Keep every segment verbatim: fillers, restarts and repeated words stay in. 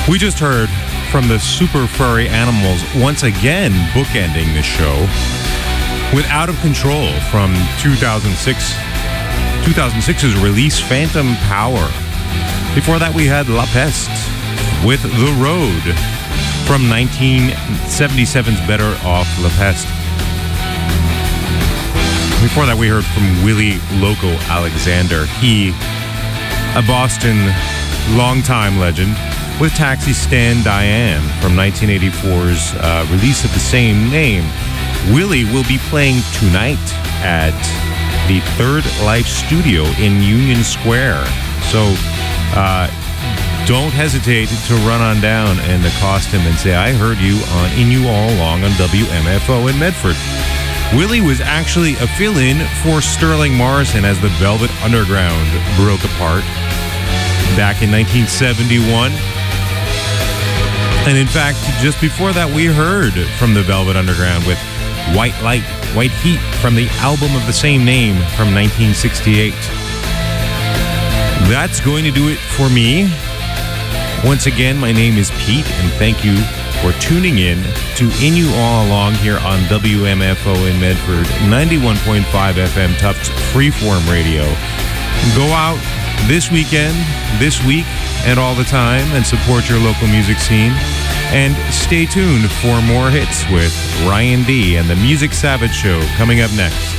We just heard from the Super Furry Animals once again bookending the show with Out of Control from two thousand six, two thousand six's release Phantom Power. Before that we had La Peste with The Road from nineteen seventy-seven's Better Off La Peste. Before that we heard from Willie Loco Alexander, he a Boston longtime legend, with Taxi Stand Diane from nineteen eighty-four's uh, release of the same name. Willie will be playing tonight at the Third Life Studio in Union Square. So uh, don't hesitate to run on down and accost him and say, I heard you on In You All Along on W M F O in Medford. Willie was actually a fill-in for Sterling Morrison as the Velvet Underground broke apart back in nineteen seventy-one. And in fact, just before that, we heard from the Velvet Underground with White Light, White Heat from the album of the same name from nineteen sixty-eight. That's going to do it for me. Once again, my name is Pete, and thank you for tuning in to In You All Along here on W M F O in Medford, ninety-one point five F M Tufts Freeform Radio. Go out this weekend, this week, and all the time, and support your local music scene. And stay tuned for more hits with Ryan D and the Music Savage Show coming up next.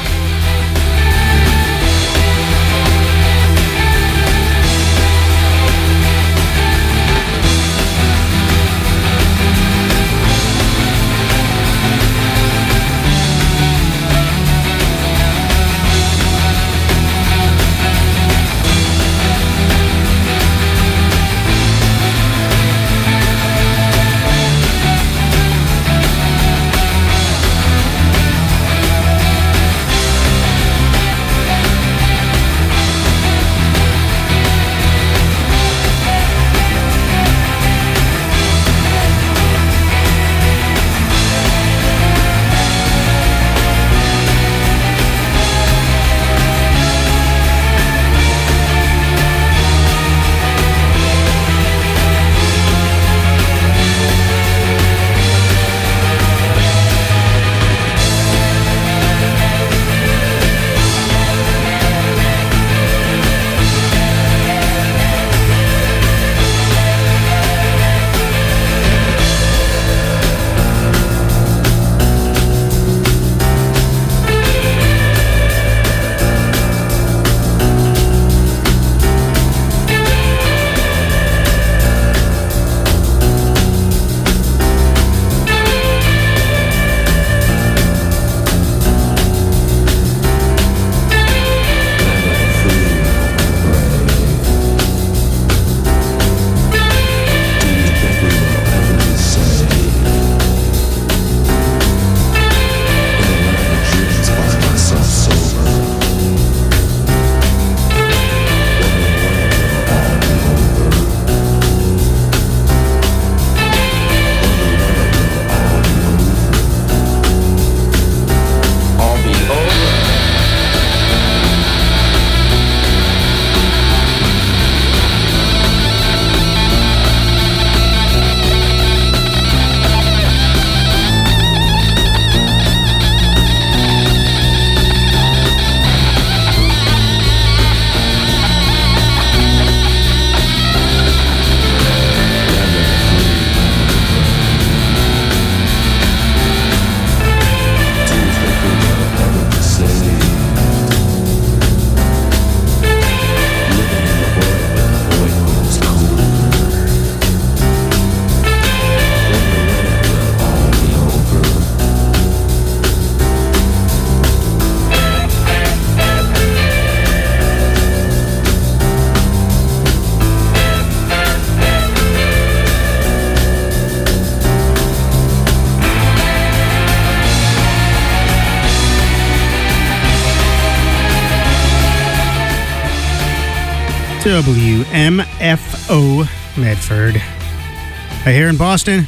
W M F O Medford. Right here in Boston.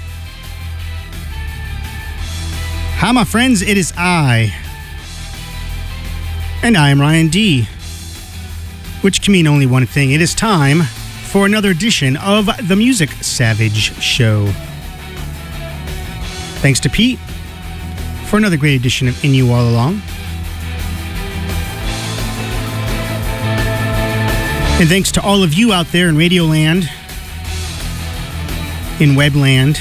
Hi, my friends. It is I. And I am Ryan D. Which can mean only one thing. It is time for another edition of the Music Savage Show. Thanks to Pete for another great edition of In You All Along. And thanks to all of you out there in Radioland, in Webland,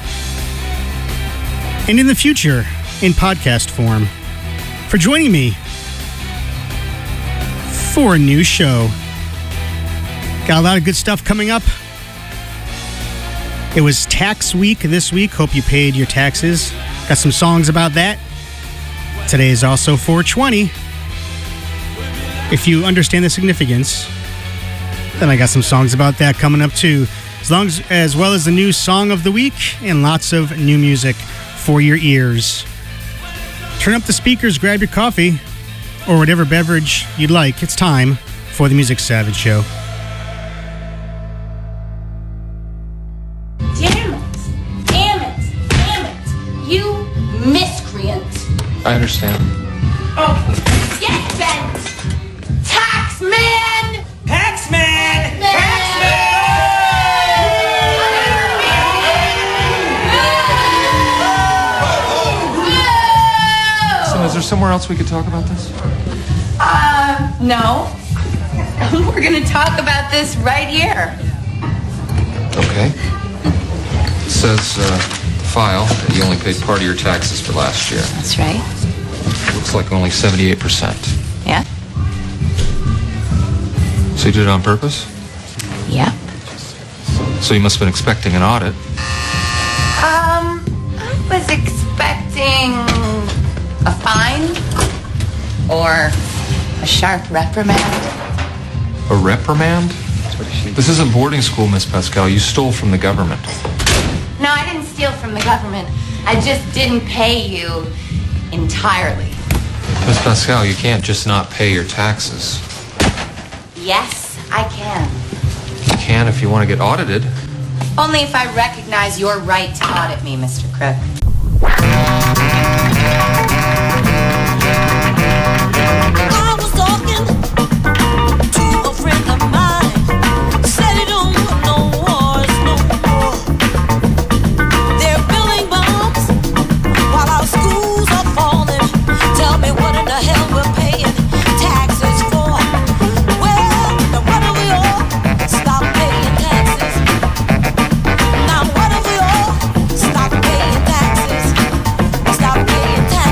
and in the future in podcast form for joining me for a new show. Got a lot of good stuff coming up. It was tax week this week. Hope you paid your taxes. Got some songs about that. Today is also four twenty. If you understand the significance, then I got some songs about that coming up too. As long as, as well as the new song of the week and lots of new music for your ears. Turn up the speakers, grab your coffee, or whatever beverage you'd like. It's time for the Music Savage Show. Damn it! Damn it! Damn it! You miscreant! I understand. Oh, get bent! Tax man! Tax man! Tax So is there somewhere else we could talk about this? Uh, no. We're gonna talk about this right here. Okay. It says, uh, file that you only paid part of your taxes for last year. That's right. Looks like only seventy-eight percent. Yeah? So you did it on purpose? Yep. So you must have been expecting an audit. Um, I was expecting a fine or a sharp reprimand. A reprimand? This isn't boarding school, Miss Pascal. You stole from the government. No, I didn't steal from the government. I just didn't pay you entirely. Miss Pascal, you can't just not pay your taxes. Yes, I can. You can if you want to get audited. Only if I recognize your right to audit me, Mister Crook. I was talking to a friend of mine. Said he don't want no wars no more. They're building bombs while our schools are falling. Tell me what in the hell we're paying taxes for. Well, now what if we all stop paying taxes? Now what if we all stop paying taxes? Stop paying taxes.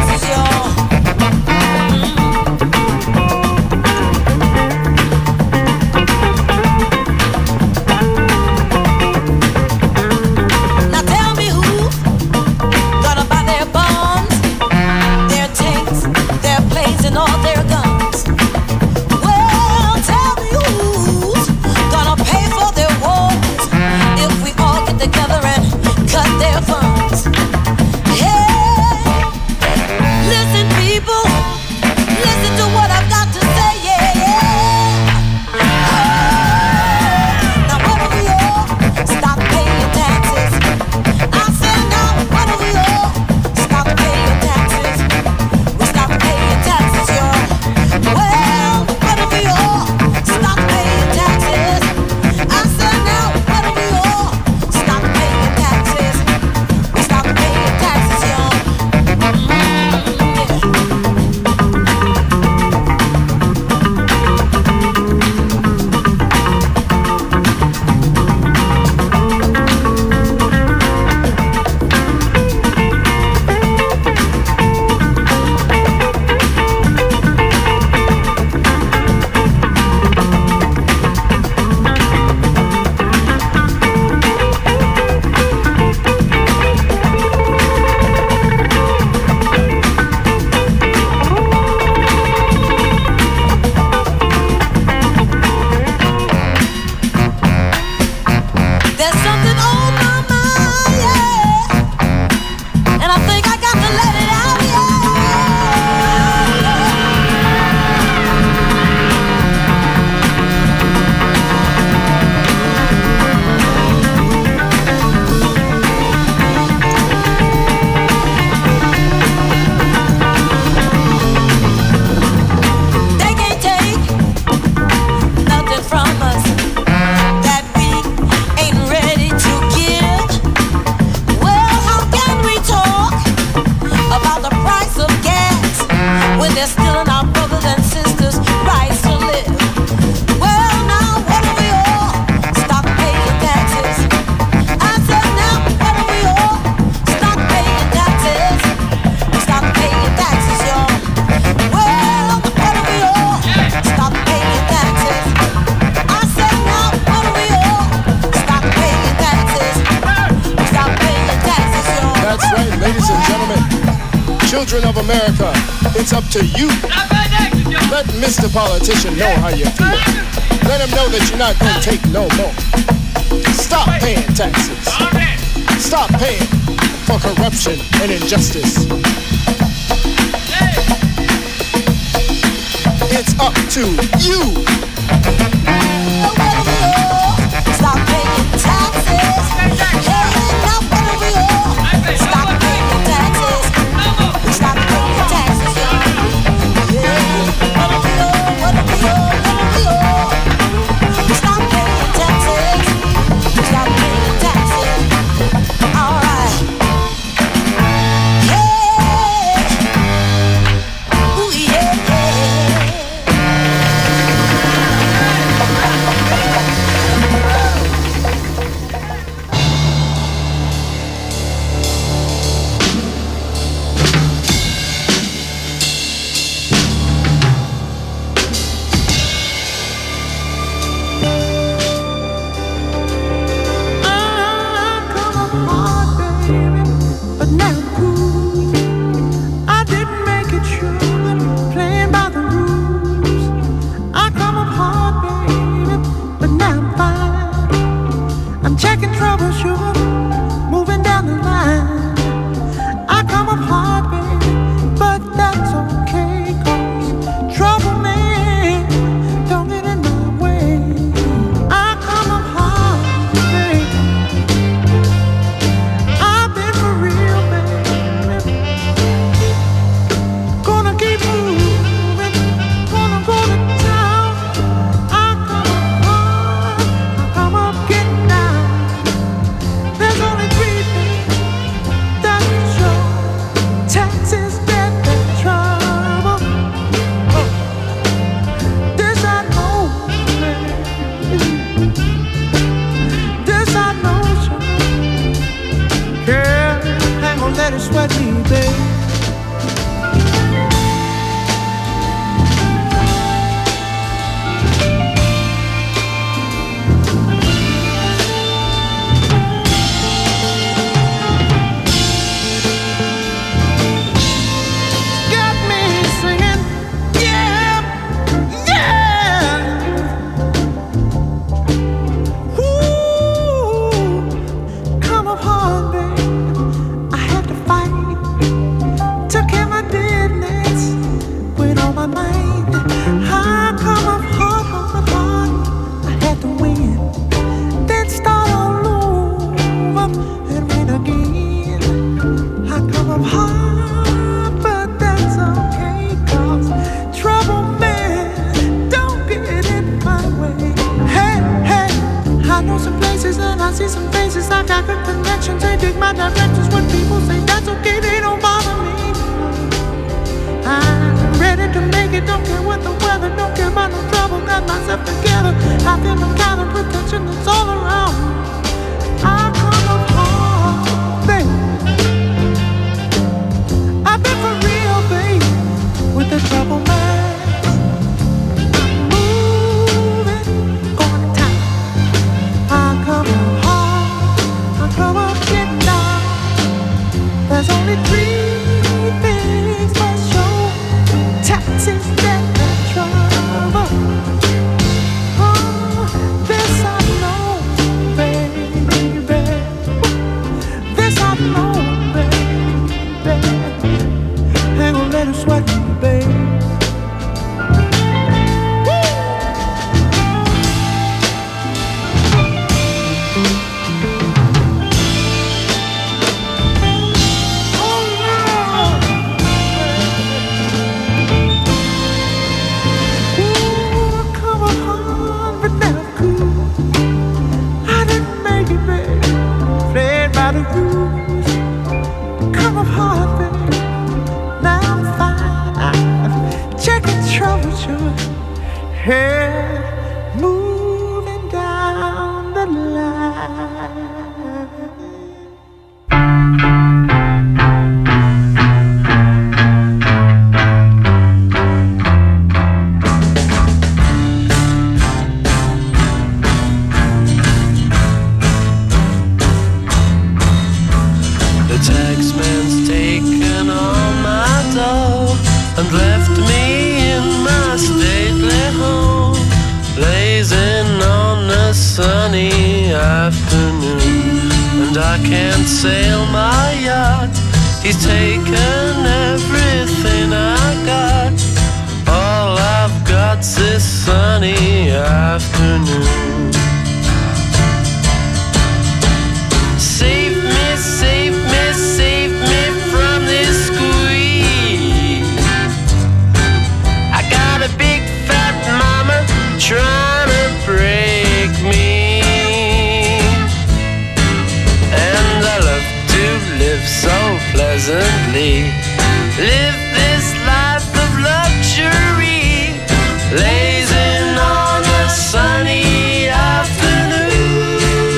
Children of America, it's up to you. Let Mister Politician know how you feel. Let him know that you're not going to take no more. Stop paying taxes. Stop paying for corruption and injustice. It's up to you. Stop paying taxes. Hey, now what do we all? Stop paying taxes. Stop paying taxes. Yeah, what do we all? What do we all? What do we all? Stop paying taxes. Stop paying taxes. All right. Yeah. Ooh, yeah, yeah. taxman's taken all my dough and left me in my stately home, blazing on a sunny afternoon. And I can't sail my yacht, he's taken everything I got. All I've got's this sunny afternoon. Save me, save me, save me from this squeeze. I got a big fat mama trying to break me, and I love to live so pleasantly, live this life of luxury, blazing on a sunny afternoon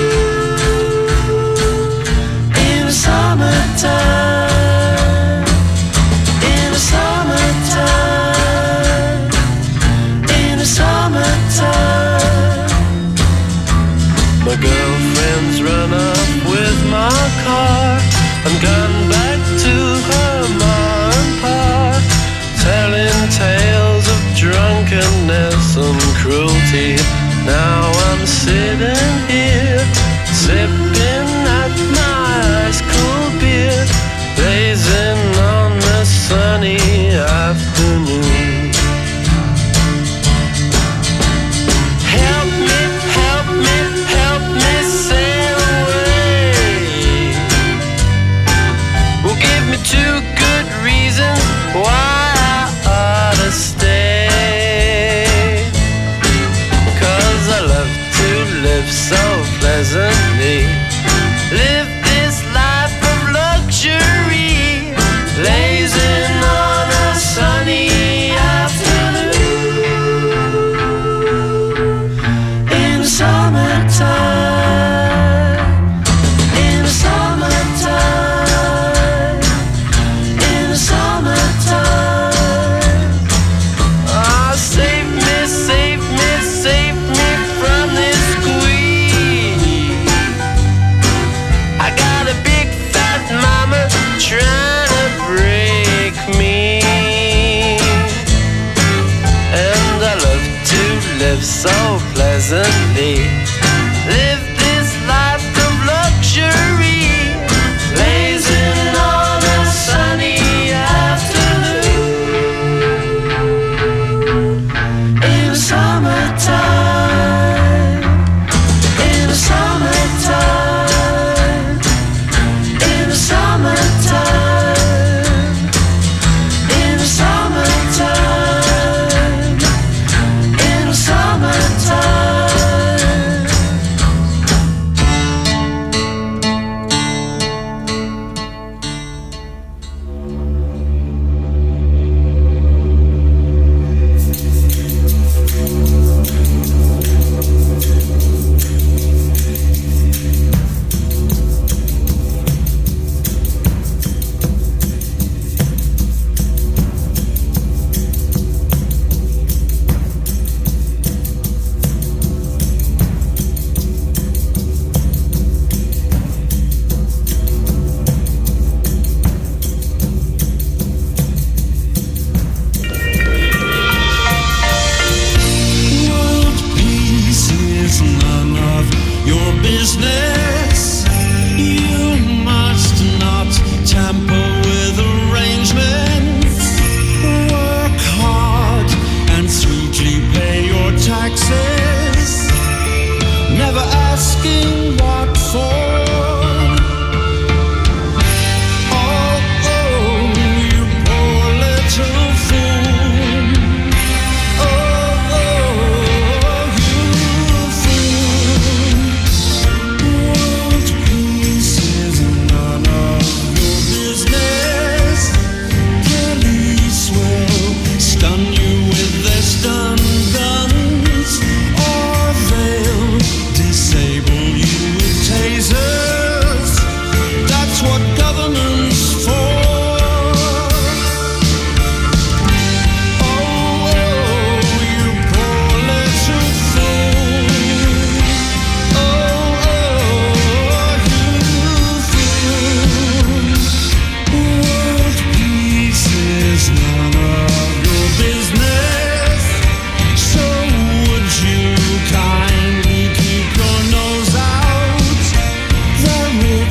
in the summertime, in the summertime, in the summertime. My girlfriend's run off with my car and gone back to her ma and pa, telling tales of drunkenness and cruelty. Now I'm sitting here, sipping at my ice cold beer, blazing on the sunny afternoon. Help me, help me, help me sail away.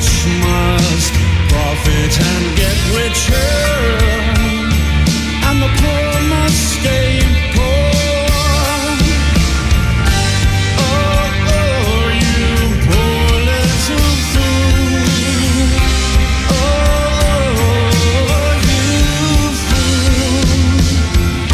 rich must profit and get richer, and the poor must stay poor. Oh, oh, you poor little fool. Oh, you fool.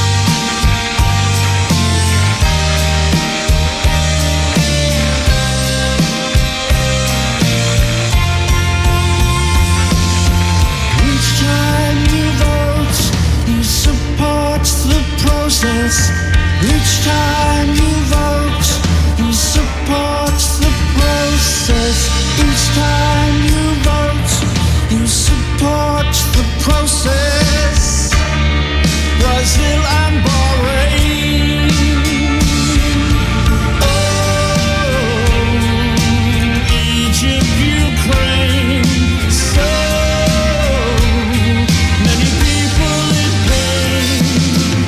Each time you vote, you support the process. Each time you vote, you support the process. Each time you vote, you support the process. Brazil and Bahrain. Oh, Egypt, Ukraine. So many people in pain.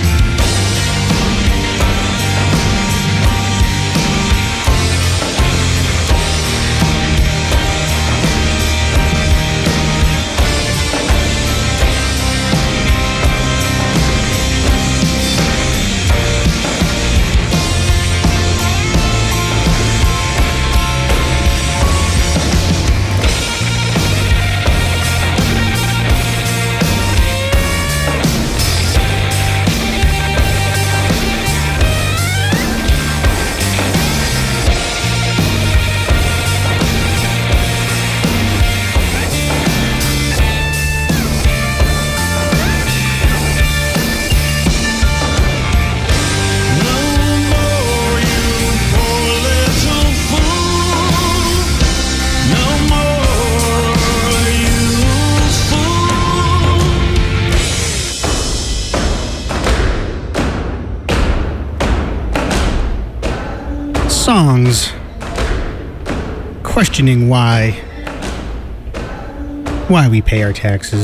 Songs questioning why why we pay our taxes.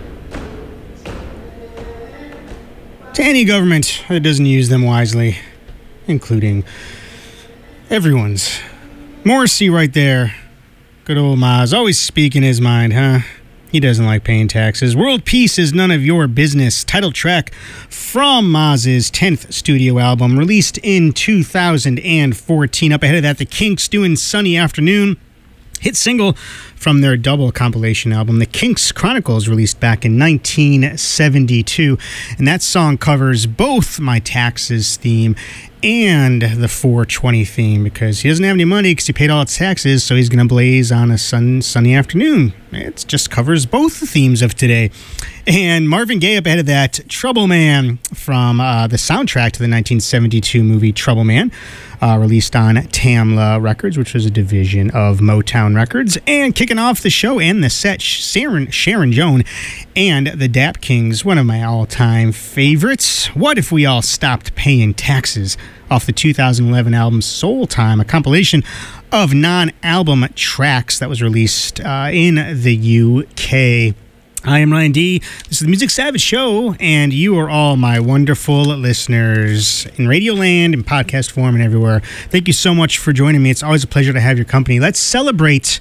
To any government that doesn't use them wisely, including everyone's. Morrissey right there. Good old Maz, always speaking his mind, huh? He doesn't like paying taxes. World Peace is None of Your Business. Title track from Maz's tenth studio album, released in two thousand fourteen. Up ahead of that, the Kinks doing Sunny Afternoon. Hit single from their double compilation album, The Kinks Chronicles, released back in nineteen seventy-two. And that song covers both my taxes theme and the four twenty theme, because he doesn't have any money because he paid all his taxes, so he's going to blaze on a sun, sunny afternoon. It just covers both the themes of today. And Marvin Gaye up ahead of that, Trouble Man, from uh, the soundtrack to the nineteen seventy-two movie Trouble Man, uh, released on Tamla Records, which was a division of Motown Records. And kicking off the show and the set, Sharon, Sharon Joan and the Dap Kings, one of my all-time favorites. What If We All Stopped Paying Taxes, off the two thousand eleven album Soul Time, a compilation of non-album tracks that was released uh, in the U K. I am Ryan D. This is the Music Savage Show, and you are all my wonderful listeners in Radio Land, in podcast form, and everywhere. Thank you so much for joining me. It's always a pleasure to have your company. Let's celebrate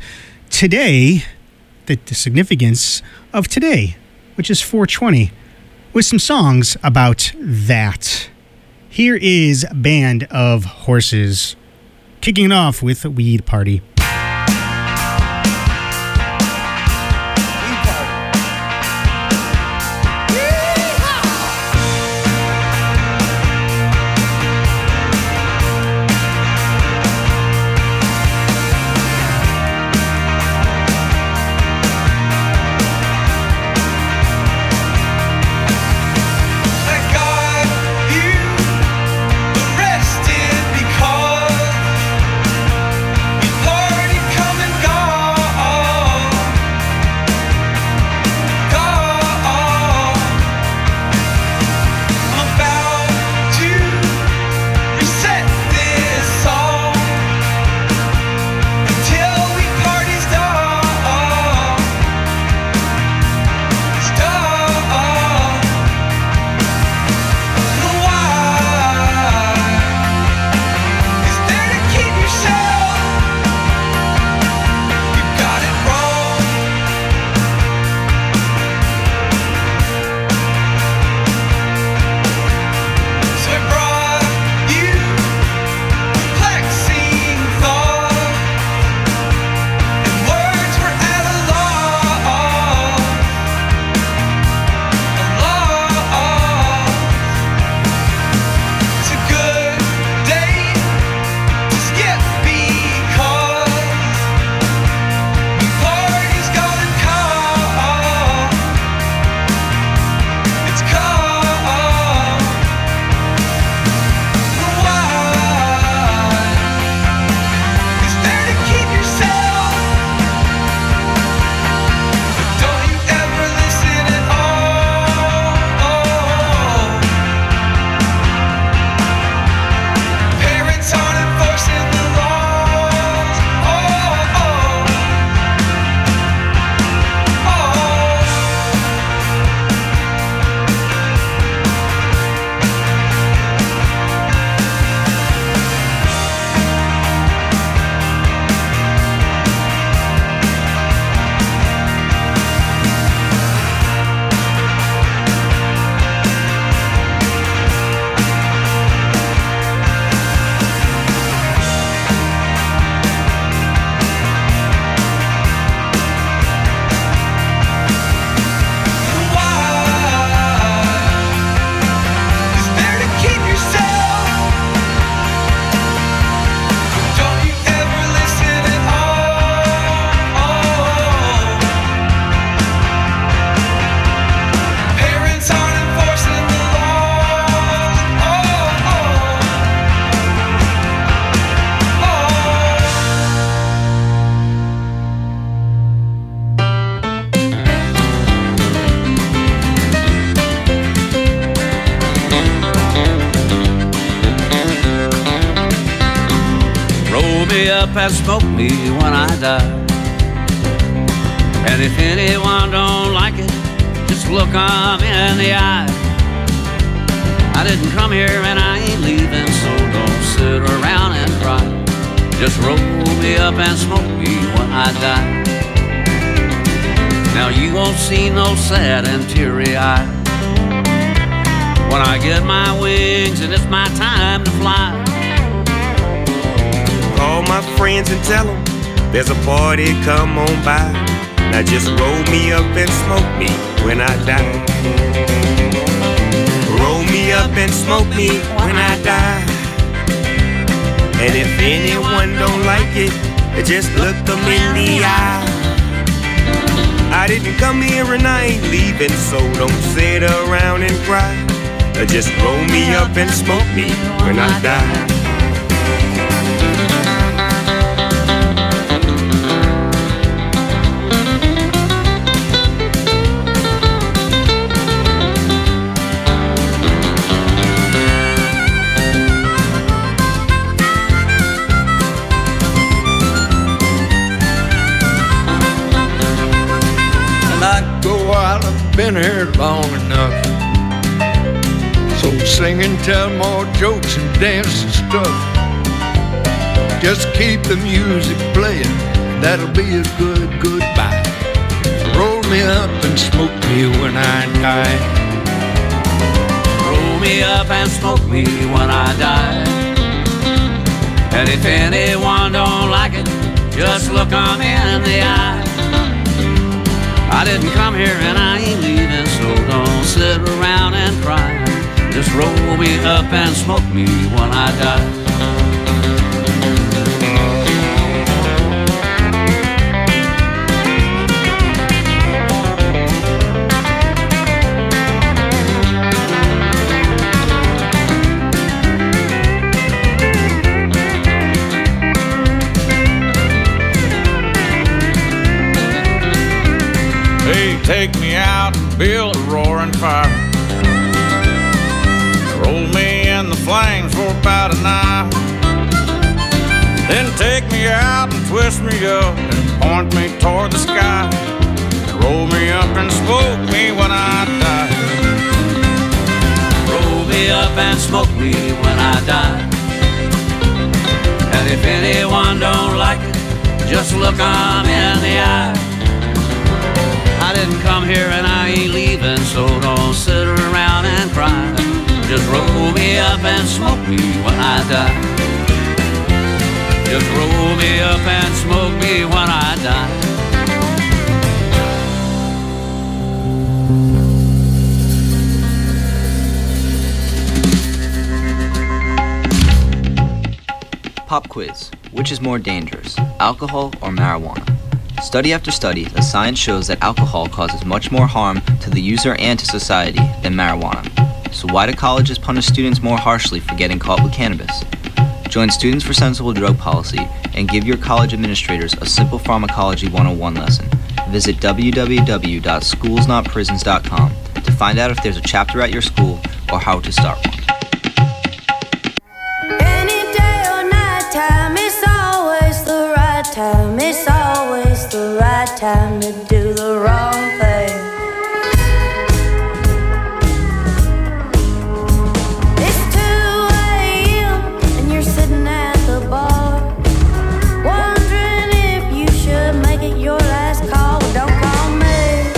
today, the, the significance of today, which is four twenty, with some songs about that. Here is Band of Horses, kicking it off with Weed Party. Arrested because you and smoke me when I die. And if anyone don't like it, just look 'em in the eye. I didn't come here and I ain't leaving, so don't sit around and cry. Just roll me up and smoke me when I die. Now you won't see no sad and teary eye when I get my wings and it's my time to fly. Call my friends and tell them there's a party, come on by. Now just roll me up and smoke me when I die. Roll me up and smoke me when I die. And if anyone don't like it, just look them in the eye. I didn't come here and I ain't leaving, so don't sit around and cry. Just roll me up and smoke me when I die. Been here long enough, so sing and tell more jokes and dance and stuff. Just keep the music playing, that'll be a good goodbye. Roll me up and smoke me when I die. Roll me up and smoke me when I die. And if anyone don't like it, just look 'em in the eye. I didn't come here and I ain't leaving, so don't sit around and cry. Just roll me up and smoke me when I die. Take me out and build a roaring fire. Roll me in the flames for about an hour. Then take me out and twist me up and point me toward the sky. And roll me up and smoke me when I die. Roll me up and smoke me when I die. And if anyone don't like it, just look 'em in the eye. I didn't come here and I ain't leaving, so don't sit around and cry. Just roll me up and smoke me when I die. Just roll me up and smoke me when I die. Pop quiz. Which is more dangerous, alcohol or marijuana? Study after study, the science shows that alcohol causes much more harm to the user and to society than marijuana. So why do colleges punish students more harshly for getting caught with cannabis? Join Students for Sensible Drug Policy and give your college administrators a simple pharmacology one oh one lesson. Visit w w w dot schools not prisons dot com to find out if there's a chapter at your school or how to start one. Any day or night time, it's always the right time. It's always the right time to do the wrong thing. It's two a m and you're sitting at the bar, wondering if you should make it your last call. Don't call me.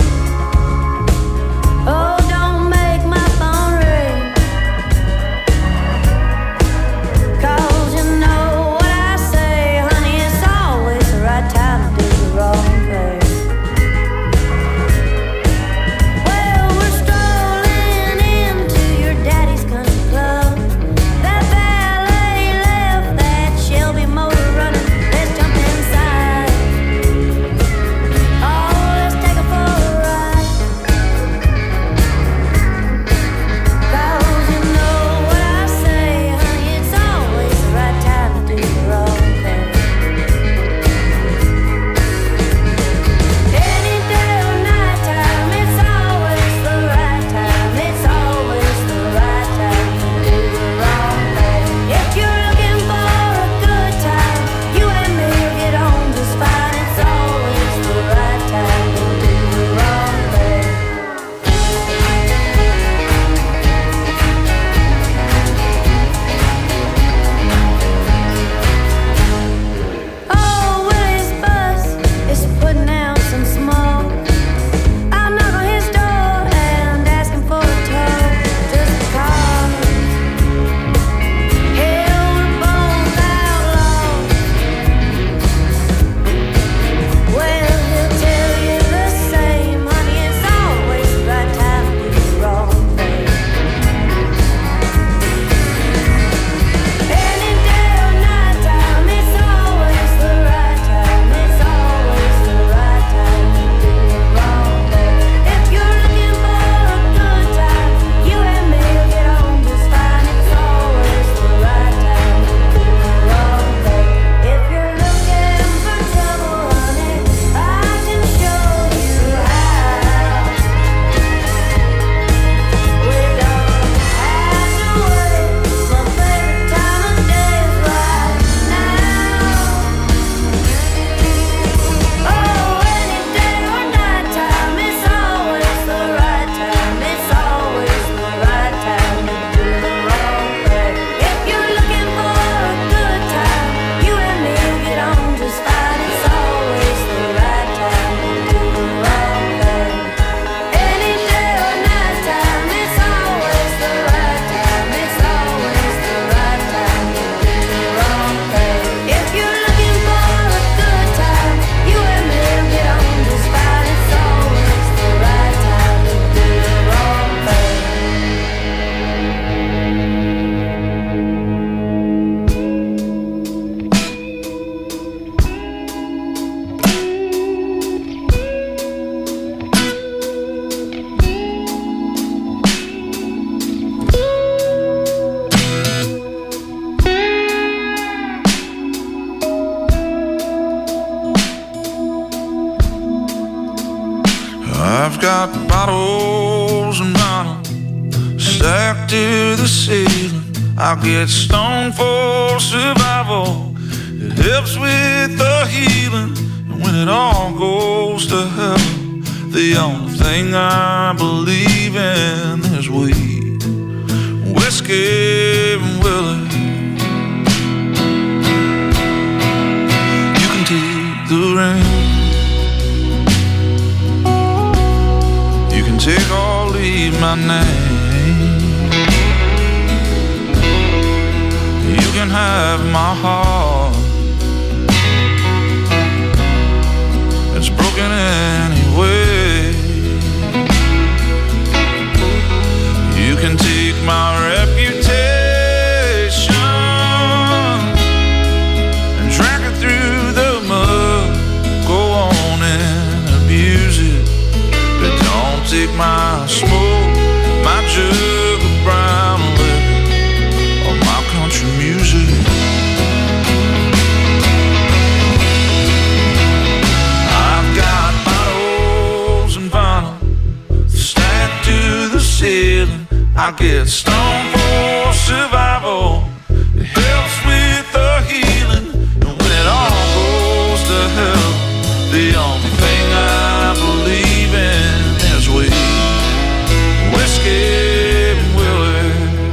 Oh, don't make my phone ring. 'Cause you know what I say, honey, it's always the right time to do the wrong thing. I've got bottles and bottles stacked to the ceiling. I'll get stoned for survival. It helps with the healing. And when it all goes to hell, the only thing I believe in is weed, whiskey and Willie. You can take the rain, you can take or leave my name. You can have my heart, it's broken anyway. You can take my reputation and drag it through the mud. Go on and abuse it, but don't take my smoke, my jug of brown liquor, or my country music. I've got bottles and vinyl stacked to the ceiling. I get stoned for survival. It helps with the healing. And when it all goes to hell, the only thing I believe in is weed, whiskey and Willie.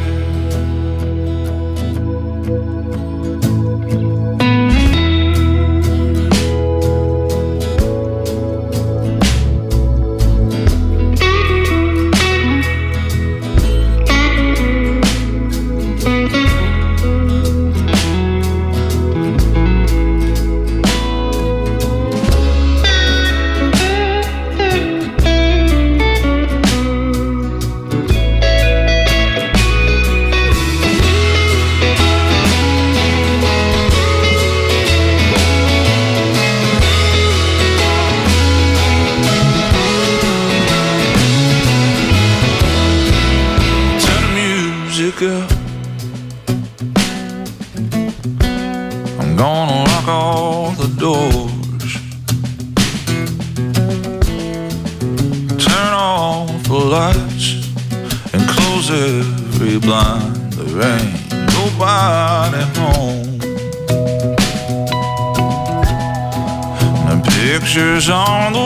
Up. I'm gonna lock all the doors, turn off the lights, and close every blind. There ain't nobody home. The pictures on the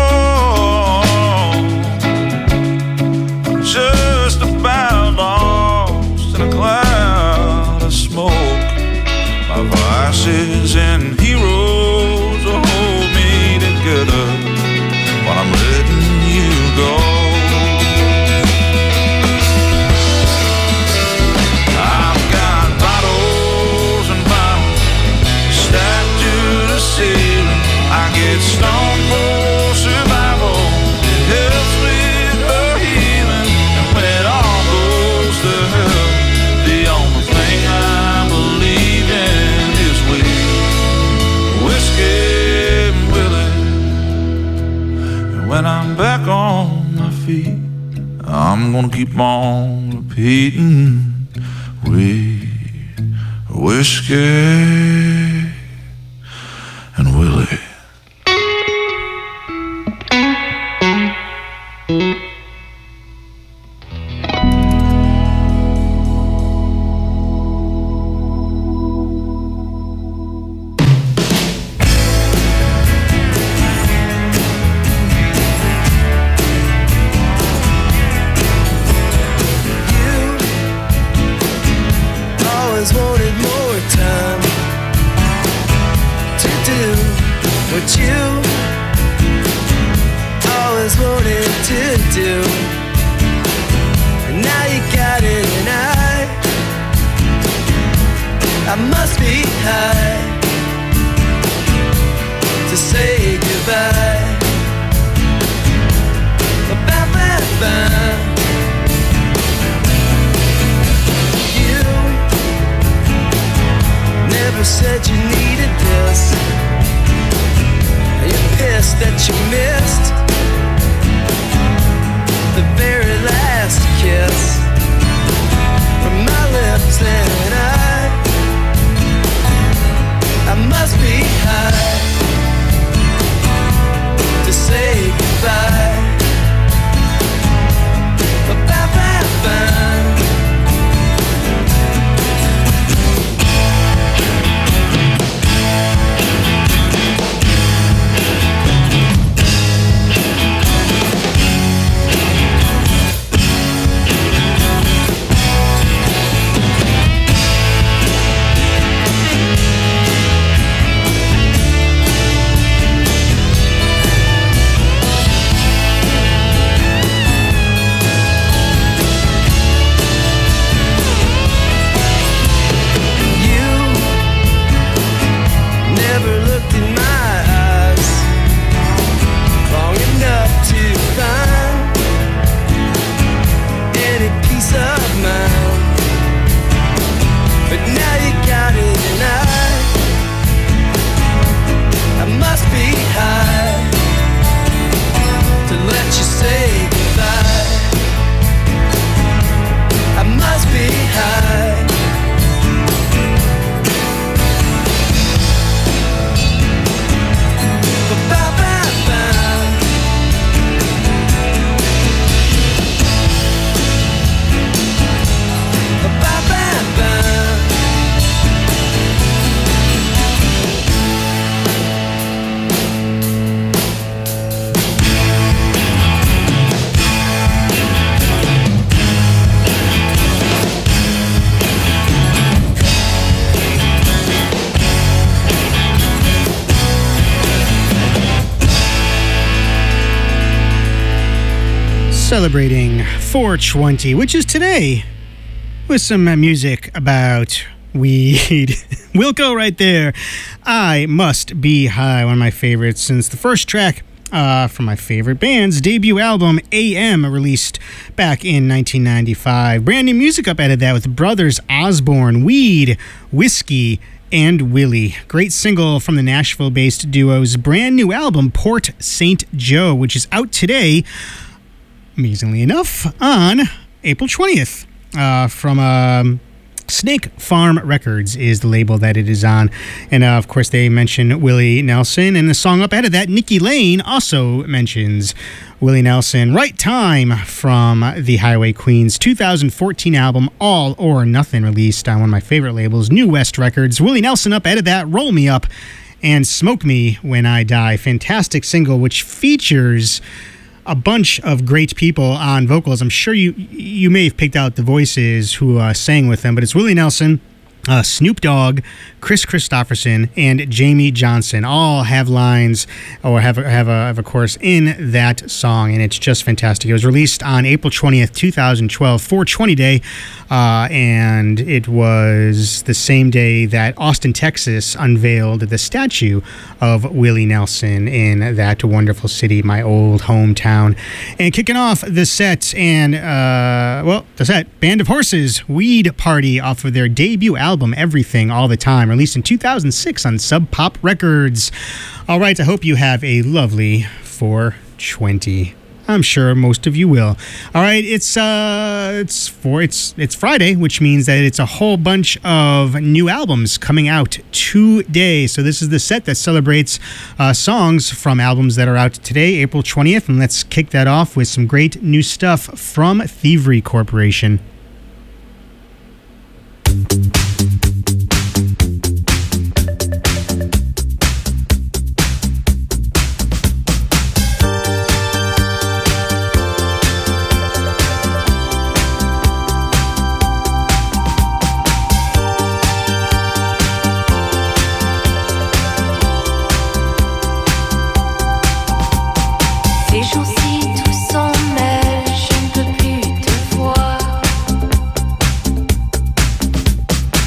wall, just about lost in a cloud of smoke. My vices and heroes will hold me together while I'm letting you go. I've got bottles and bottles stacked to the ceiling. I get stoned for survival. It helps with the healing. And when it all goes to hell, the only thing I believe in is weed, whiskey and Willie. And when I'm back on my feet, I'm gonna keep on repeating weed, whiskey and Willie. Always wanted more time. Celebrating four twenty, which is today, with some uh, music about weed. Wilco right there. I Must Be High, one of my favorites since the first track uh, from my favorite band's debut album, A M, released back in nineteen ninety-five. Brand new music up out of that with Brothers Osborne, Weed, Whiskey, and Willie. Great single from the Nashville-based duo's brand new album, Port Saint Joe, which is out today, amazingly enough, on April twentieth, uh, from um, Snake Farm Records is the label that it is on. And, uh, of course, they mention Willie Nelson. And the song up ahead of that, Nikki Lane, also mentions Willie Nelson. Right Time from the Highway Queens two thousand fourteen album, All or Nothing, released on one of my favorite labels, New West Records. Willie Nelson up ahead of that, Roll Me Up and Smoke Me When I Die. Fantastic single, which features a bunch of great people on vocals. I'm sure you you may have picked out the voices who uh, sang with them, but it's Willie Nelson, uh, Snoop Dogg, Chris Christopherson, and Jamie Johnson all have lines or have a, have a, have a chorus in that song, and it's just fantastic. It was released on April twentieth, twenty twelve, four twenty Day, uh, and it was the same day that Austin, Texas unveiled the statue of Willie Nelson in that wonderful city, my old hometown. And kicking off the set, and, uh, well, the set, Band of Horses, Weed Party, off of their debut album, Everything All the Time, released in two thousand six on Sub Pop Records. All right, I hope you have a lovely four twenty. I'm sure most of you will. All right, it's uh, it's for it's it's Friday, which means that it's a whole bunch of new albums coming out today. So this is the set that celebrates uh, songs from albums that are out today, April twentieth, and let's kick that off with some great new stuff from Thievery Corporation. Ces jours-ci tout s'en mêle, je ne peux plus te voir.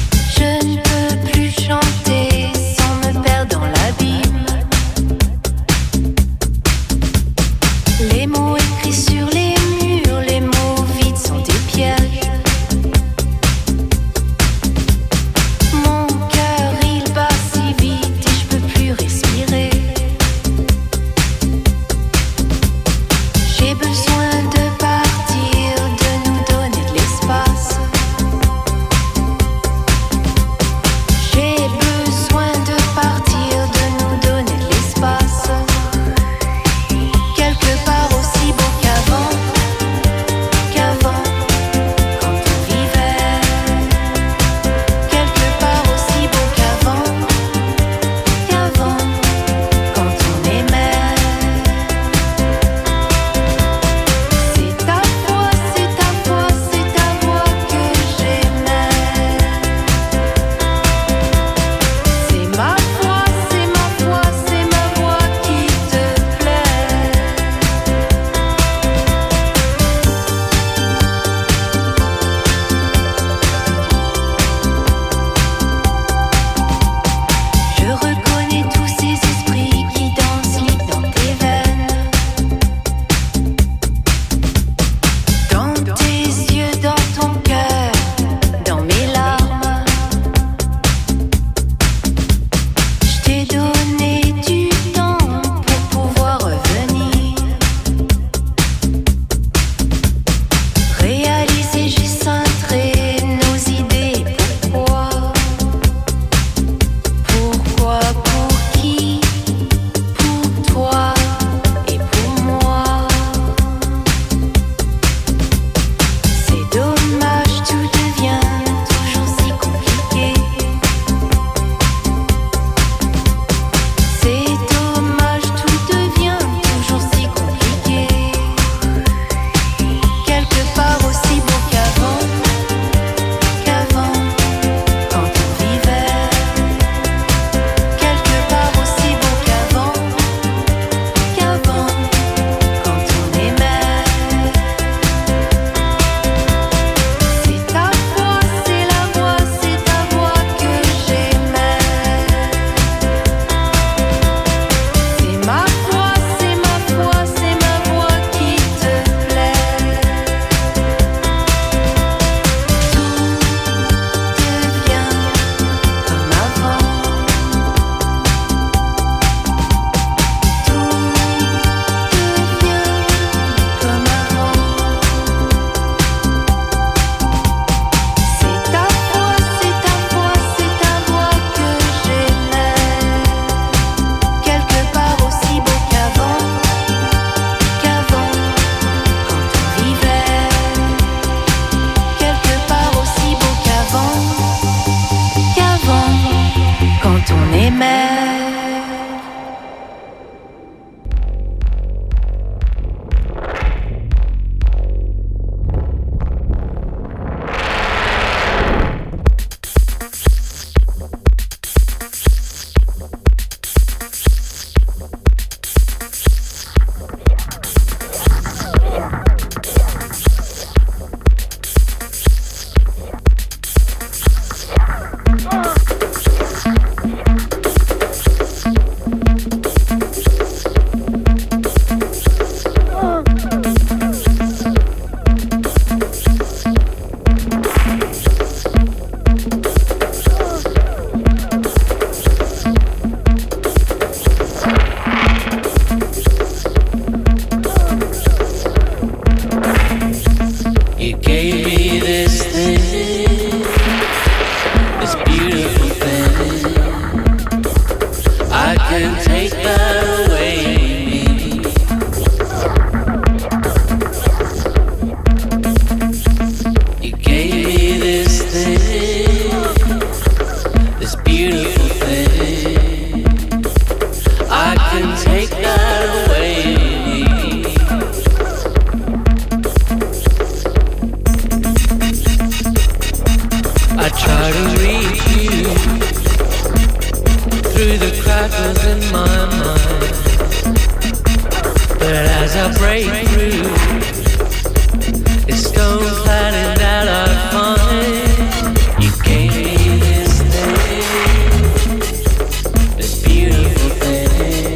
as I break through, it's stone planning that I find. You gave me this thing, this beautiful thing.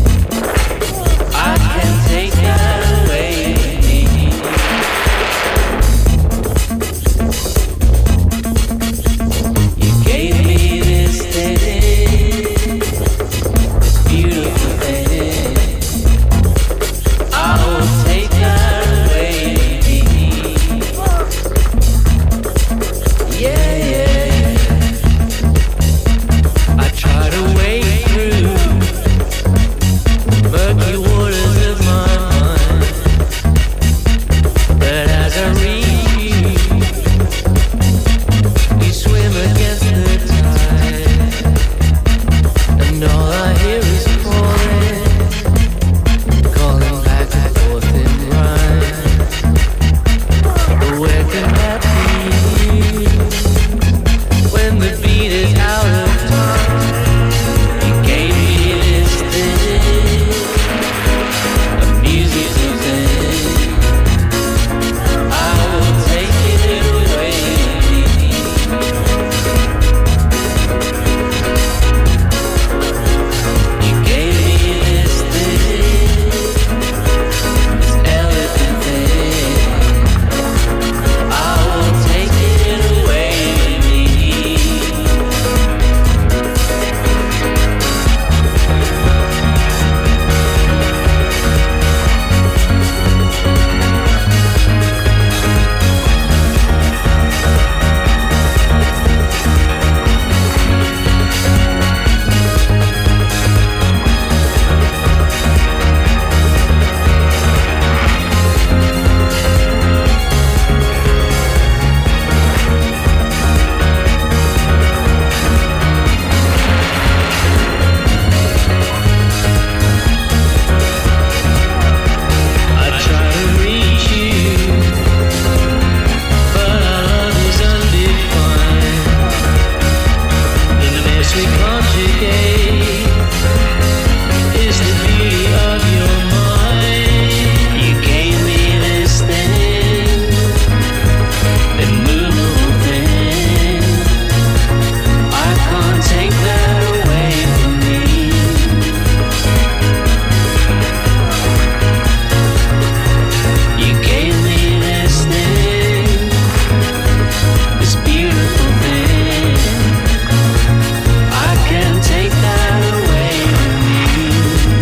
I can't take that away from me. You gave me this thing, this beautiful thing. I will take that away from me. Yeah, yeah, yeah. I try to wade through murky waters of my mind, but as I reach you, you swim against the tide, and all I hear is calling, calling back and forth in rhyme. But where can that be when the beat is out of time? You gave me this thing, a musical thing. I will take it away from me. You gave me this thing, this elegant thing. I will take it away from me. I try to reach you, but our love is undefined. The mess we conjugate is the beauty of your mind. You gave me this thing, immovable thing. I can't take that away from me. You gave me this thing, this beautiful thing. I can't take that away from me.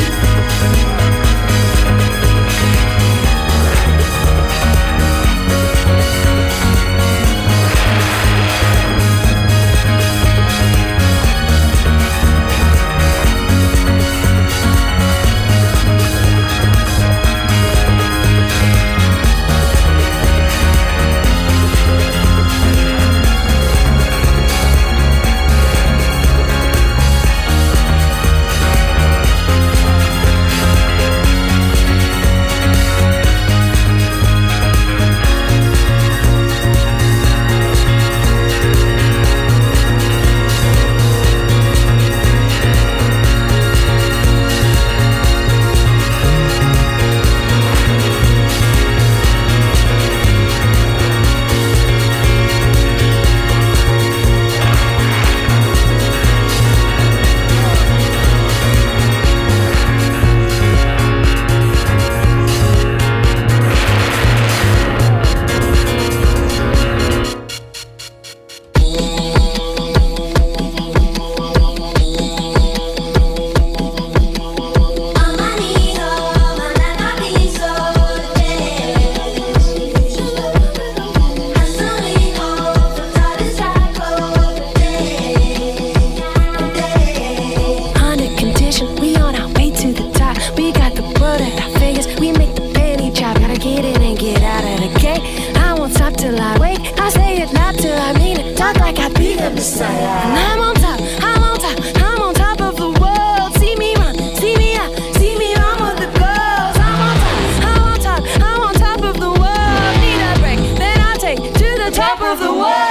Under condition, we on our way to the top. We got the blood at our fingers, we make the penny chop. Gotta get in and get out of the gate. I won't stop till I wake. I say it loud till I mean it. Talk like I be the Messiah. And I'm on top, I'm on top, I'm on top of the world. See me run, see me out, see me run with the girls. I'm on top, I'm on top, I'm on top of the world. Need a break, then I'll take to the top of the world.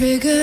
trigger.